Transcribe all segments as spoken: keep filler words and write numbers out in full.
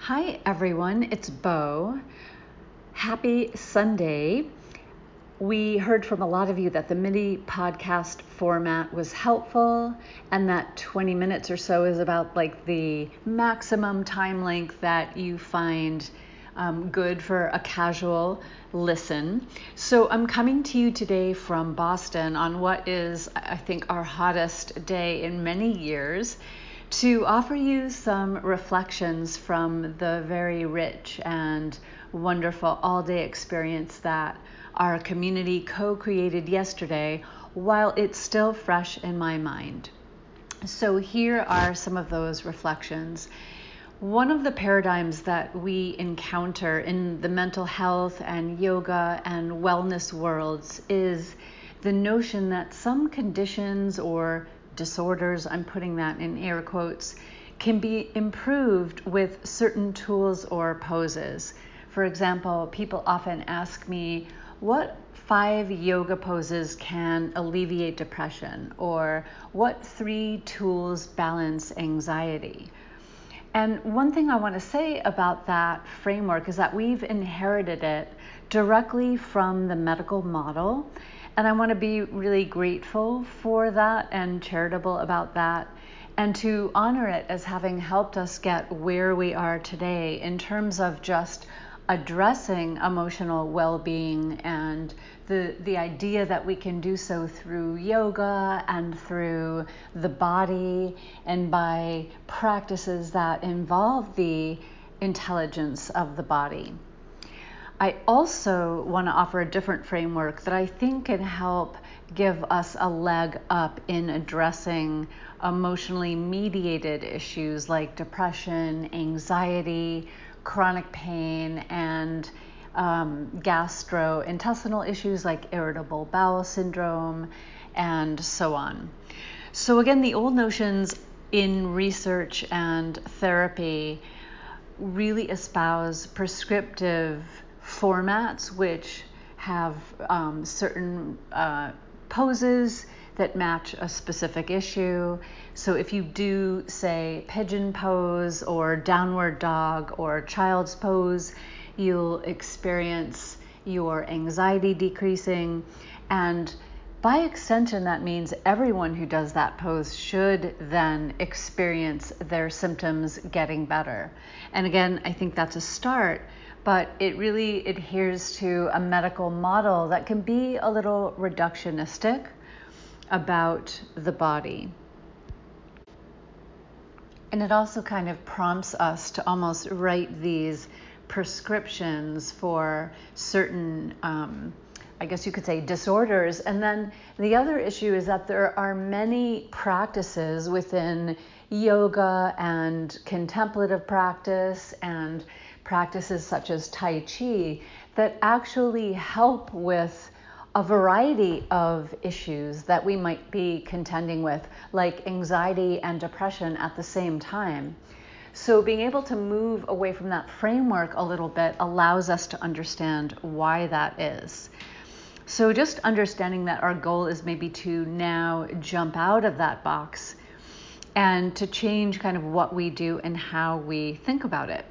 Hi everyone, it's Bo. Happy Sunday. We heard from a lot of you that the mini podcast format was helpful and that twenty minutes or so is about like the maximum time length that you find um, good for a casual listen. So I'm coming to you today from Boston on what is, I think, our hottest day in many years, to offer you some reflections from the very rich and wonderful all-day experience that our community co-created yesterday while it's still fresh in my mind. So here are some of those reflections. One of the paradigms that we encounter in the mental health and yoga and wellness worlds is the notion that some conditions or disorders, I'm putting that in air quotes, can be improved with certain tools or poses. For example, people often ask me, what five yoga poses can alleviate depression? Or what three tools balance anxiety? And one thing I want to say about that framework is that we've inherited it directly from the medical model. And I want to be really grateful for that and charitable about that, and to honor it as having helped us get where we are today in terms of just addressing emotional well-being and the the idea that we can do so through yoga and through the body and by practices that involve the intelligence of the body. I also want to offer a different framework that I think can help give us a leg up in addressing emotionally mediated issues like depression, anxiety, chronic pain, and um, gastrointestinal issues like irritable bowel syndrome, and so on. So again, the old notions in research and therapy really espouse prescriptive formats which have um, certain uh, poses that match a specific issue. So if you do, say, pigeon pose or downward dog or child's pose, you'll experience your anxiety decreasing. And by extension, that means everyone who does that pose should then experience their symptoms getting better. And again, I think that's a start, but it really adheres to a medical model that can be a little reductionistic about the body. And it also kind of prompts us to almost write these prescriptions for certain, um, I guess you could say, disorders. And then the other issue is that there are many practices within yoga and contemplative practice and practices such as Tai Chi that actually help with a variety of issues that we might be contending with, like anxiety and depression at the same time. So being able to move away from that framework a little bit allows us to understand why that is. So just understanding that our goal is maybe to now jump out of that box and to change kind of what we do and how we think about it.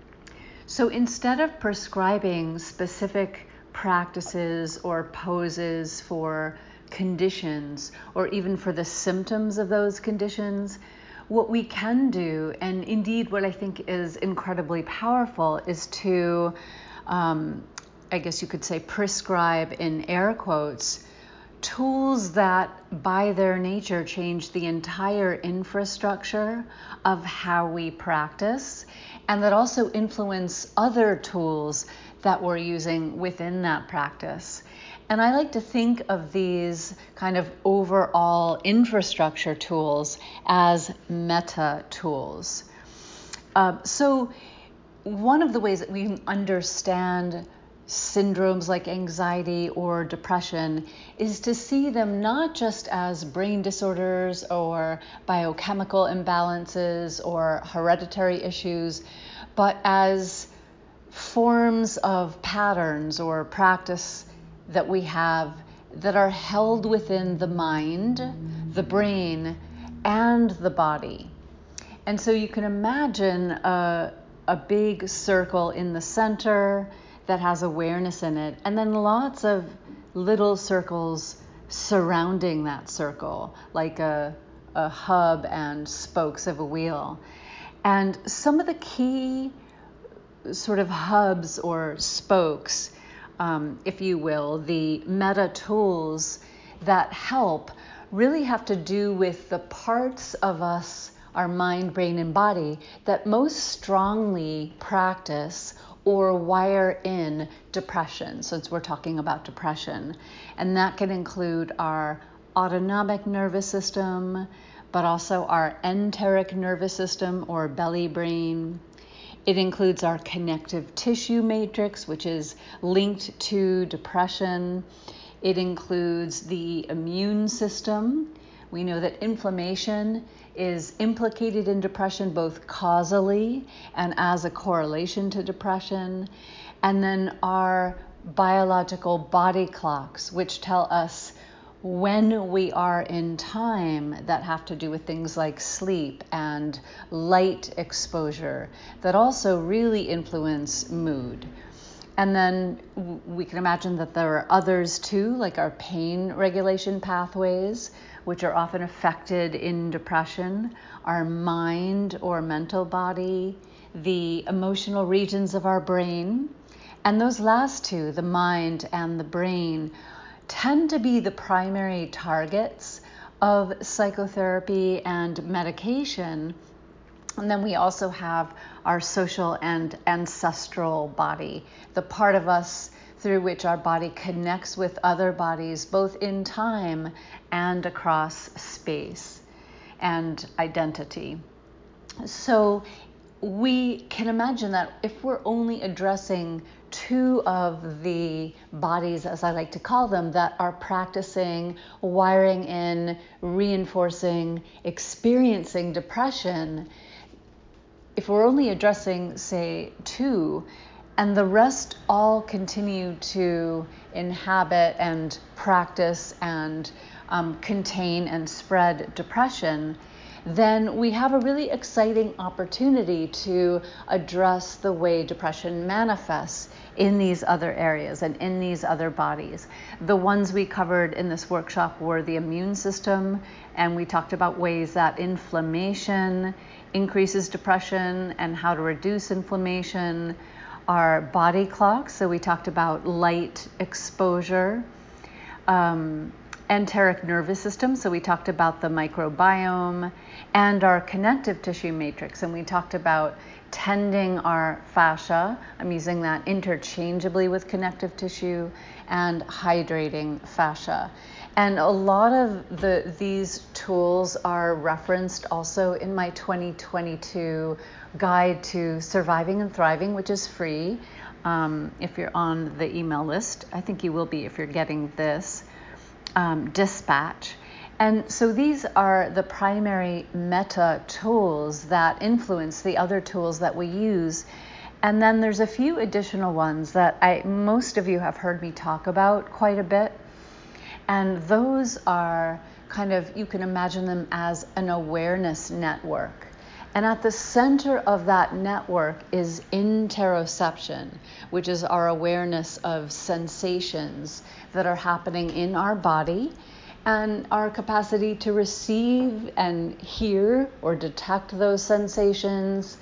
So instead of prescribing specific practices or poses for conditions or even for the symptoms of those conditions, what we can do, and indeed what I think is incredibly powerful, is to, um, I guess you could say, prescribe in air quotes, tools that by their nature change the entire infrastructure of how we practice, and that also influence other tools that we're using within that practice. And I like to think of these kind of overall infrastructure tools as meta tools. Uh, so one of the ways that we can understand syndromes like anxiety or depression is to see them not just as brain disorders or biochemical imbalances or hereditary issues, but as forms of patterns or practice that we have that are held within the mind, the brain, and the body. And so you can imagine a a big circle in the center that has awareness in it, and then lots of little circles surrounding that circle, like a, a hub and spokes of a wheel. And some of the key sort of hubs or spokes, um, if you will, the meta tools that help really have to do with the parts of us, our mind, brain, and body, that most strongly practice or wire in depression, since we're talking about depression. And that can include our autonomic nervous system, but also our enteric nervous system or belly brain. It includes our connective tissue matrix, which is linked to depression. It includes the immune system. We know that inflammation is implicated in depression both causally and as a correlation to depression. And then our biological body clocks, which tell us when we are in time, that have to do with things like sleep and light exposure, that also really influence mood. And then we can imagine that there are others too, like our pain regulation pathways, which are often affected in depression, our mind or mental body, the emotional regions of our brain. And those last two, the mind and the brain, tend to be the primary targets of psychotherapy and medication. And then we also have our social and ancestral body, the part of us through which our body connects with other bodies, both in time and across space and identity. So we can imagine that if we're only addressing two of the bodies, as I like to call them, that are practicing, wiring in, reinforcing, experiencing depression, if we're only addressing, say, two, and the rest all continue to inhabit and practice and um, contain and spread depression, then we have a really exciting opportunity to address the way depression manifests in these other areas and in these other bodies. The ones we covered in this workshop were the immune system, and we talked about ways that inflammation increases depression and how to reduce inflammation. Our body clocks, so we talked about light exposure. Um, enteric nervous system, so we talked about the microbiome, and our connective tissue matrix, and we talked about tending our fascia. I'm using that interchangeably with connective tissue, and hydrating fascia. And a lot of the these tools are referenced also in my twenty twenty-two guide to surviving and thriving, which is free. Um, if you're on the email list, I think you will be if you're getting this um, dispatch. And so these are the primary meta tools that influence the other tools that we use. And then there's a few additional ones that I most of you have heard me talk about quite a bit. And those are kind of, you can imagine them as an awareness network. And at the center of that network is interoception, which is our awareness of sensations that are happening in our body, and our capacity to receive and hear or detect those sensations,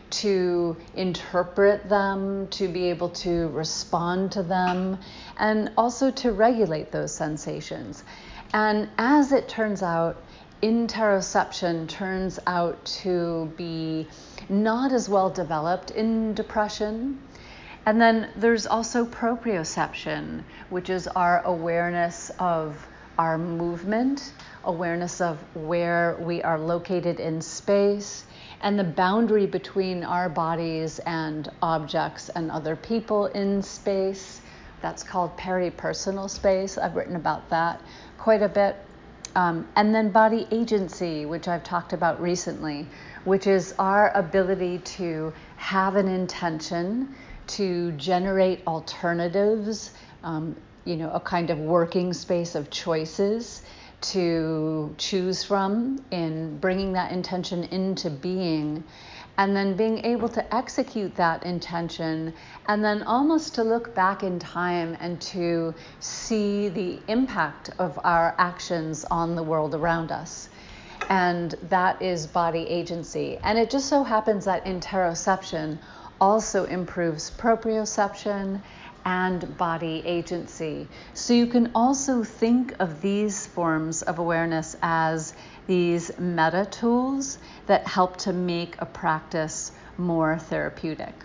to interpret them, to be able to respond to them, and also to regulate those sensations. And as it turns out, interoception turns out to be not as well developed in depression. And then there's also proprioception, which is our awareness of our movement, awareness of where we are located in space, and the boundary between our bodies and objects and other people in space. That's called peripersonal space. I've written about that quite a bit. Um, and then body agency, which I've talked about recently, which is our ability to have an intention, to generate alternatives, um, you know, a kind of working space of choices to choose from in bringing that intention into being, and then being able to execute that intention, and then almost to look back in time and to see the impact of our actions on the world around us. And that is body agency. And it just so happens that interoception also improves proprioception and body agency. So you can also think of these forms of awareness as these meta tools that help to make a practice more therapeutic.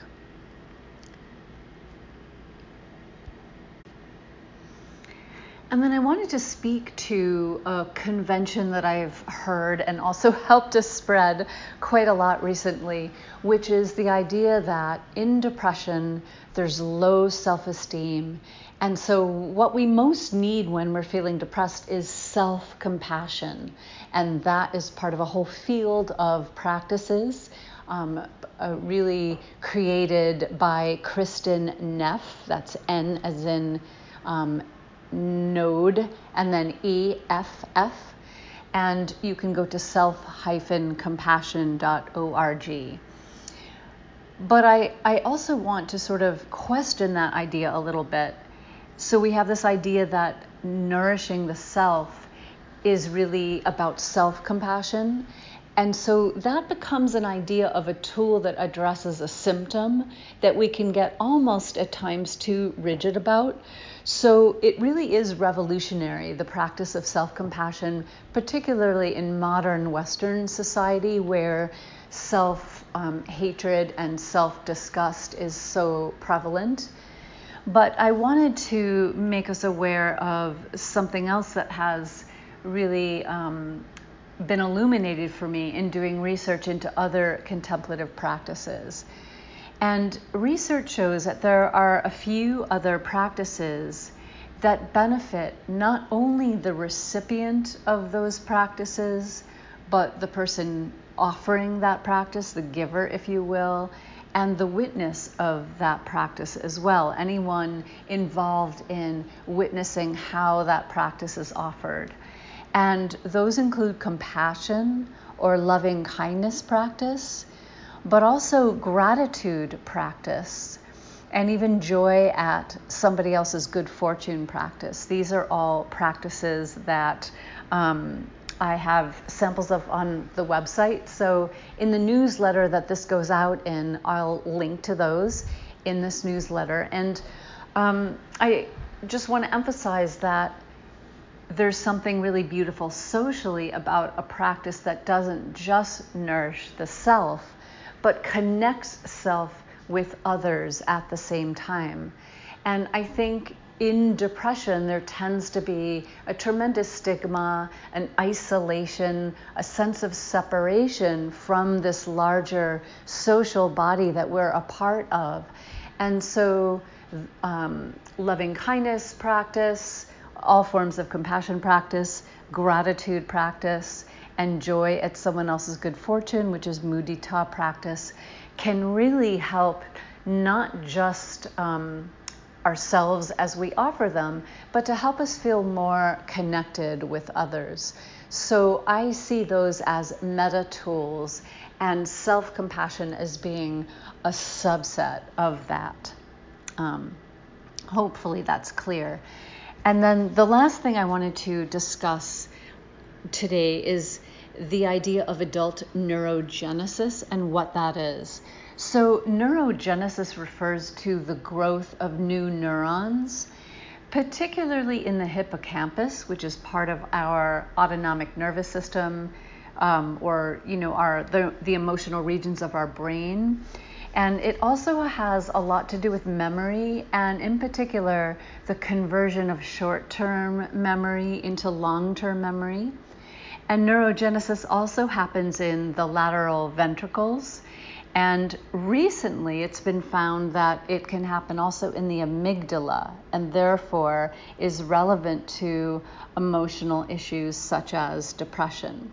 And then I wanted to speak to a convention that I've heard and also helped to spread quite a lot recently, which is the idea that in depression, there's low self-esteem. And so what we most need when we're feeling depressed is self-compassion. And that is part of a whole field of practices um, uh, really created by Kristin Neff. That's N as in um, node, and then E F F, and you can go to self dash compassion dot org. But I, I also want to sort of question that idea a little bit. So we have this idea that nourishing the self is really about self-compassion. And so that becomes an idea of a tool that addresses a symptom that we can get almost at times too rigid about. So it really is revolutionary, the practice of self-compassion, particularly in modern Western society where self-hatred um, and self-disgust is so prevalent. But I wanted to make us aware of something else that has really um, been illuminated for me in doing research into other contemplative practices. And research shows that there are a few other practices that benefit not only the recipient of those practices, but the person offering that practice, the giver, if you will, and the witness of that practice as well, anyone involved in witnessing how that practice is offered. And those include compassion or loving kindness practice, but also gratitude practice, and even joy at somebody else's good fortune practice. These are all practices that um, I have samples of on the website. So in the newsletter that this goes out in, I'll link to those in this newsletter. And um, I just want to emphasize that there's something really beautiful socially about a practice that doesn't just nourish the self, but connects self with others at the same time. And I think in depression, there tends to be a tremendous stigma, an isolation, a sense of separation from this larger social body that we're a part of. And so um, loving kindness practice, all forms of compassion practice, gratitude practice, and joy at someone else's good fortune, which is mudita practice, can really help not just um, ourselves as we offer them, but to help us feel more connected with others. So I see those as meta tools and self-compassion as being a subset of that. Um, hopefully that's clear. And then the last thing I wanted to discuss today is the idea of adult neurogenesis and what that is. So neurogenesis refers to the growth of new neurons, particularly in the hippocampus, which is part of our autonomic nervous system, um, or you know, our the, the emotional regions of our brain. And it also has a lot to do with memory, and in particular, the conversion of short-term memory into long-term memory. And neurogenesis also happens in the lateral ventricles. And recently, it's been found that it can happen also in the amygdala, and therefore is relevant to emotional issues such as depression.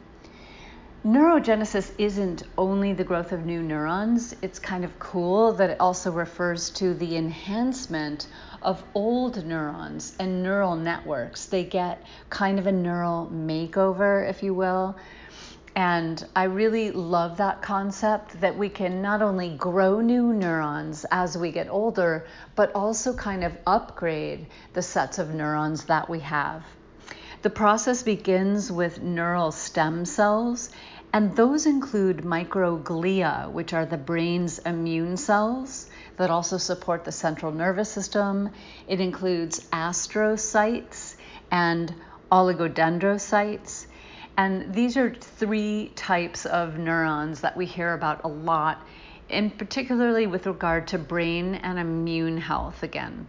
Neurogenesis isn't only the growth of new neurons. It's kind of cool that it also refers to the enhancement of old neurons and neural networks. They get kind of a neural makeover, if you will. And I really love that concept that we can not only grow new neurons as we get older, but also kind of upgrade the sets of neurons that we have. The process begins with neural stem cells, and those include microglia, which are the brain's immune cells that also support the central nervous system. It includes astrocytes and oligodendrocytes. And these are three types of neurons that we hear about a lot, and particularly with regard to brain and immune health again.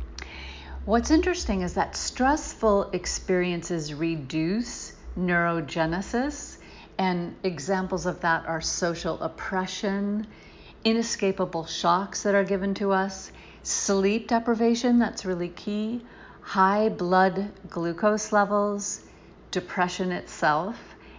What's interesting is that stressful experiences reduce neurogenesis, and examples of that are social oppression, inescapable shocks that are given to us, sleep deprivation, that's really key, high blood glucose levels, depression itself,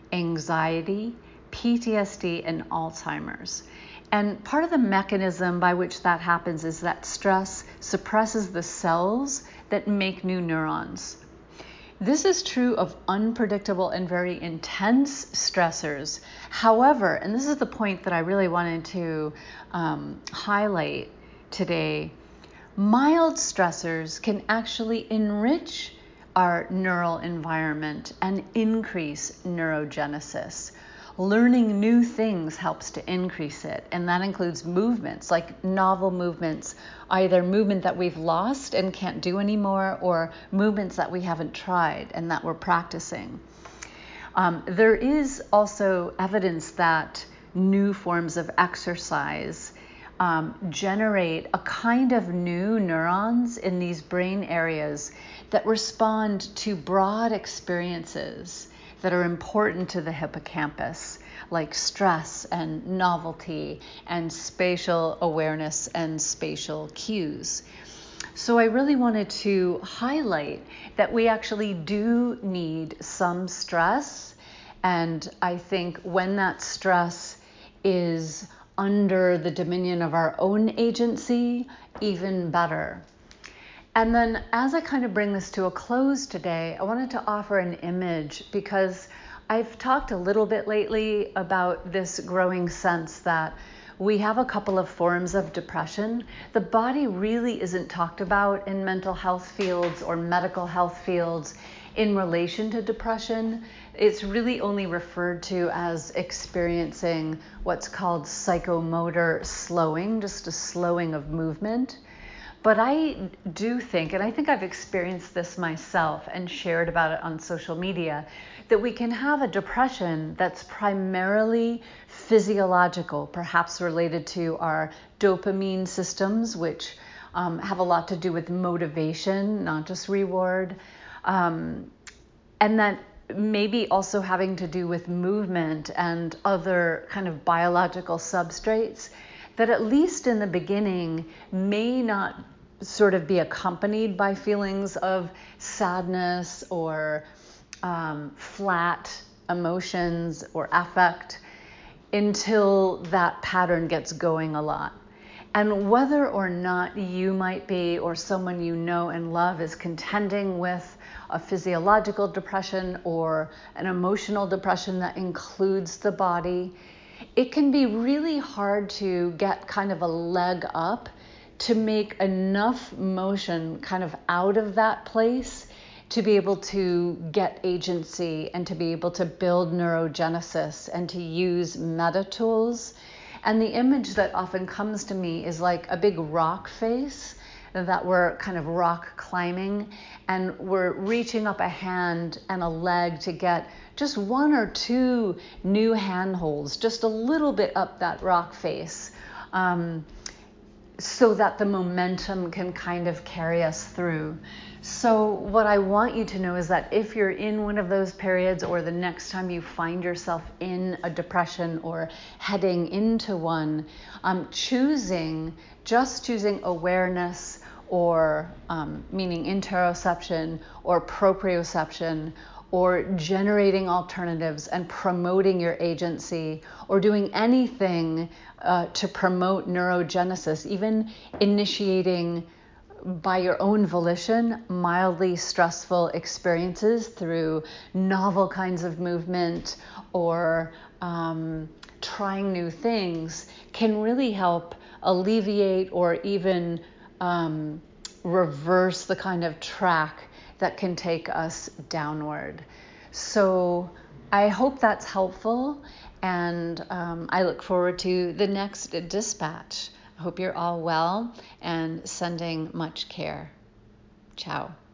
anxiety, P T S D, and Alzheimer's. And part of the mechanism by which that happens is that stress suppresses the cells that make new neurons. This is true of unpredictable and very intense stressors. However, and this is the point that I really wanted to um, highlight today, mild stressors can actually enrich our neural environment and increase neurogenesis. Learning new things helps to increase it, and that includes movements, like novel movements, either movement that we've lost and can't do anymore, or movements that we haven't tried and that we're practicing. Um, there is also evidence that new forms of exercise um, generate a kind of new neurons in these brain areas that respond to broad experiences that are important to the hippocampus, like stress and novelty and spatial awareness and spatial cues. So I really wanted to highlight that we actually do need some stress, and I think when that stress is under the dominion of our own agency, even better. And then as I kind of bring this to a close today, I wanted to offer an image, because I've talked a little bit lately about this growing sense that we have a couple of forms of depression. The body really isn't talked about in mental health fields or medical health fields in relation to depression. It's really only referred to as experiencing what's called psychomotor slowing, just a slowing of movement. But I do think, and I think I've experienced this myself and shared about it on social media, that we can have a depression that's primarily physiological, perhaps related to our dopamine systems, which um, have a lot to do with motivation, not just reward. Um, and that maybe also having to do with movement and other kind of biological substrates that at least in the beginning may not sort of be accompanied by feelings of sadness or um, flat emotions or affect until that pattern gets going a lot. And whether or not you might be, or someone you know and love is contending with a physiological depression or an emotional depression that includes the body, it can be really hard to get kind of a leg up to make enough motion kind of out of that place to be able to get agency and to be able to build neurogenesis and to use meta tools. And the image that often comes to me is like a big rock face that we're kind of rock climbing, and we're reaching up a hand and a leg to get just one or two new handholds, just a little bit up that rock face, um, so that the momentum can kind of carry us through. So what I want you to know is that if you're in one of those periods, or the next time you find yourself in a depression or heading into one, um, choosing, just choosing awareness, or um, meaning interoception or proprioception, or generating alternatives and promoting your agency, or doing anything uh, to promote neurogenesis, even initiating by your own volition, mildly stressful experiences through novel kinds of movement or um, trying new things can really help alleviate or even um, reverse the kind of track that can take us downward. So I hope that's helpful, and um, I look forward to the next dispatch. I hope you're all well and sending much care. Ciao.